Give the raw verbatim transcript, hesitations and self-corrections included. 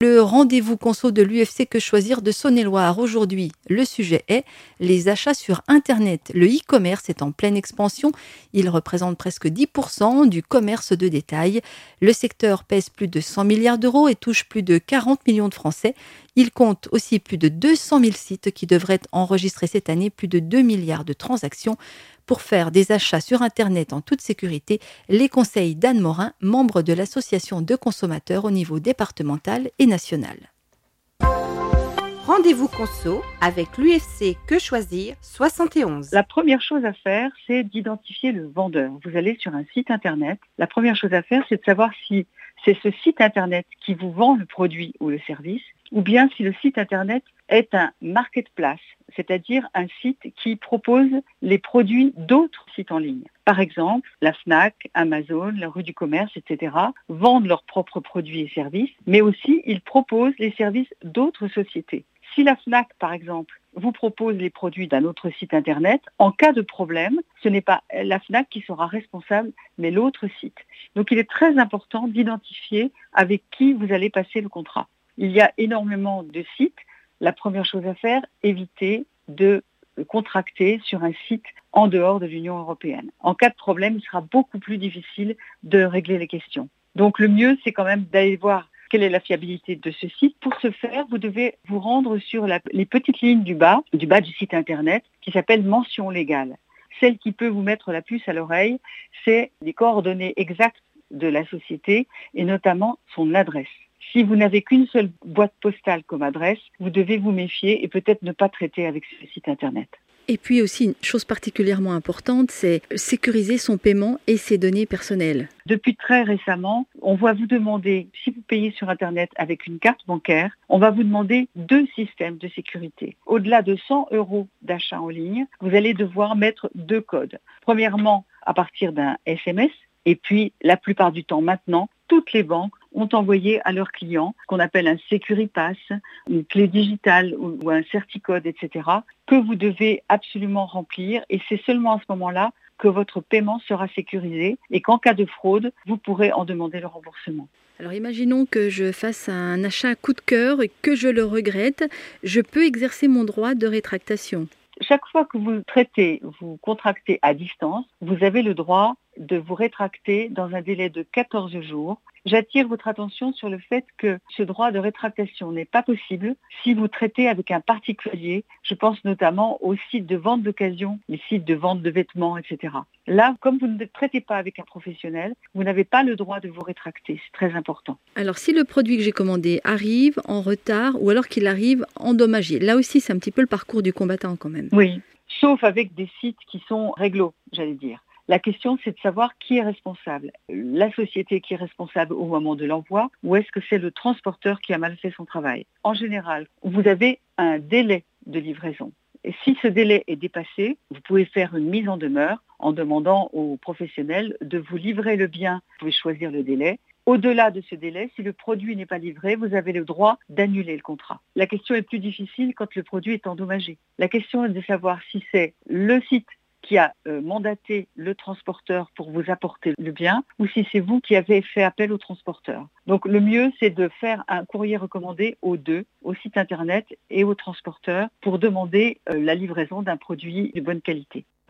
Le rendez-vous conso de l'U F C Que Choisir de Saône-et-Loire aujourd'hui. Le sujet est les achats sur Internet. Le e-commerce est en pleine expansion. Il représente presque dix pour cent du commerce de détail. Le secteur pèse plus de cent milliards d'euros et touche plus de quarante millions de Français. Il compte aussi plus de deux cent mille sites qui devraient enregistrer cette année plus de deux milliards de transactions. Pour faire des achats sur Internet en toute sécurité, les conseils d'Anne Morin, membre de l'association de consommateurs au niveau départemental et national. Rendez-vous conso avec l'U F C Que Choisir soixante et onze. La première chose à faire, c'est d'identifier le vendeur. Vous allez sur un site Internet. La première chose à faire, c'est de savoir si c'est ce site Internet qui vous vend le produit ou le service, ou bien si le site Internet est un marketplace, c'est-à-dire un site qui propose les produits d'autres sites en ligne. Par exemple, la Fnac, Amazon, la rue du commerce, et cetera vendent leurs propres produits et services, mais aussi ils proposent les services d'autres sociétés. Si la Fnac, par exemple, vous propose les produits d'un autre site Internet, en cas de problème, ce n'est pas la Fnac qui sera responsable, mais l'autre site. Donc il est très important d'identifier avec qui vous allez passer le contrat. Il y a énormément de sites. La première chose à faire, éviter de contracter sur un site en dehors de l'Union européenne. En cas de problème, il sera beaucoup plus difficile de régler les questions. Donc le mieux, c'est quand même d'aller voir quelle est la fiabilité de ce site. Pour ce faire, vous devez vous rendre sur la, les petites lignes du bas, du bas du site Internet, qui s'appelle mention légale. Celle qui peut vous mettre la puce à l'oreille, c'est les coordonnées exactes de la société et notamment son adresse. Si vous n'avez qu'une seule boîte postale comme adresse, vous devez vous méfier et peut-être ne pas traiter avec ce site Internet. Et puis aussi, une chose particulièrement importante, c'est sécuriser son paiement et ses données personnelles. Depuis très récemment, on va vous demander, si vous payez sur Internet avec une carte bancaire, on va vous demander deux systèmes de sécurité. Au-delà de cent euros d'achat en ligne, vous allez devoir mettre deux codes. Premièrement, à partir d'un S M S, et puis la plupart du temps maintenant, toutes les banques ont envoyé à leurs clients ce qu'on appelle un Securipass, une clé digitale ou un certicode, et cetera, que vous devez absolument remplir. Et c'est seulement à ce moment-là que votre paiement sera sécurisé et qu'en cas de fraude, vous pourrez en demander le remboursement. Alors imaginons que je fasse un achat coup de cœur et que je le regrette, je peux exercer mon droit de rétractation. Chaque fois que vous traitez, vous contractez à distance, vous avez le droit de vous rétracter dans un délai de quatorze jours. J'attire votre attention sur le fait que ce droit de rétractation n'est pas possible si vous traitez avec un particulier. Je pense notamment aux sites de vente d'occasion, les sites de vente de vêtements, et cetera. Là, comme vous ne traitez pas avec un professionnel, vous n'avez pas le droit de vous rétracter. C'est très important. Alors, si le produit que j'ai commandé arrive en retard ou alors qu'il arrive endommagé, là aussi, c'est un petit peu le parcours du combattant quand même. Oui, sauf avec des sites qui sont réglo, j'allais dire. La question, c'est de savoir qui est responsable. La société qui est responsable au moment de l'envoi ou est-ce que c'est le transporteur qui a mal fait son travail? En général, vous avez un délai de livraison. Et si ce délai est dépassé, vous pouvez faire une mise en demeure en demandant aux professionnels de vous livrer le bien. Vous pouvez choisir le délai. Au-delà de ce délai, si le produit n'est pas livré, vous avez le droit d'annuler le contrat. La question est plus difficile quand le produit est endommagé. La question est de savoir si c'est le site qui a euh, mandaté le transporteur pour vous apporter le bien ou si c'est vous qui avez fait appel au transporteur. Donc le mieux, c'est de faire un courrier recommandé aux deux, au site Internet et au transporteur, pour demander euh, la livraison d'un produit de bonne qualité.